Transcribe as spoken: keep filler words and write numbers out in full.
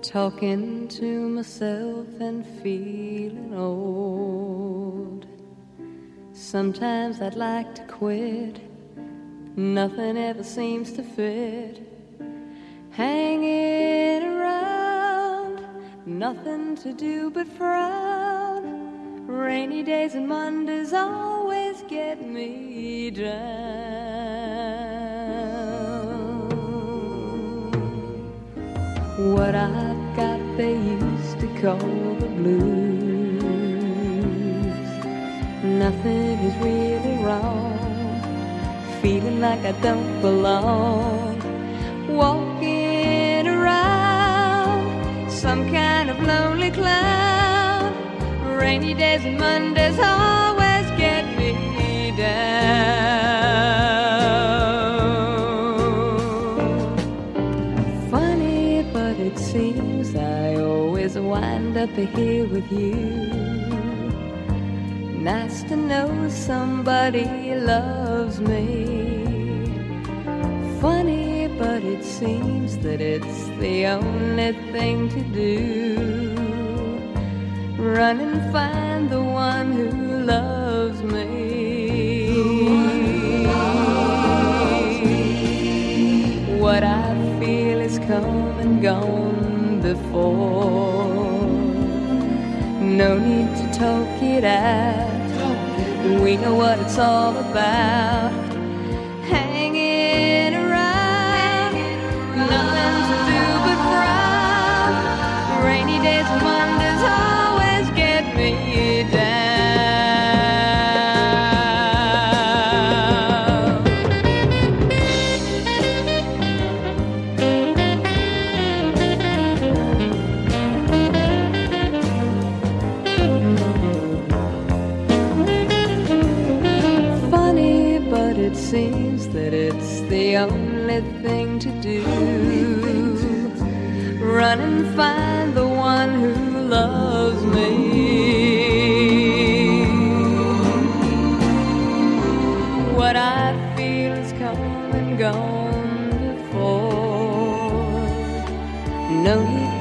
talking to myself and feeling old. Sometimes I'd like to quit, nothing ever seems to fit. Hanging around, nothing to do but frown. Rainy days and Mondays always get me down. What I've got they used to call the blues. Nothing is really wrong, feeling like I don't belong. Walking around, some kind of lonely clown. Rainy days and Mondays always get me down. Funny, but it seems I always wind up here with you. Nice to know somebody loves me. Funny, but it seems that it's the only thing to do. Run and find the one who loves me. What I feel is come and gone before. No need to talk it out. We know what it's all about. Hanging around, nothing to do but frown. Rainy days and Mondays always get me down. Funny, but it seems that it's the only thing to do. Run and find the one who loves me. What I feel is come and gone before. No need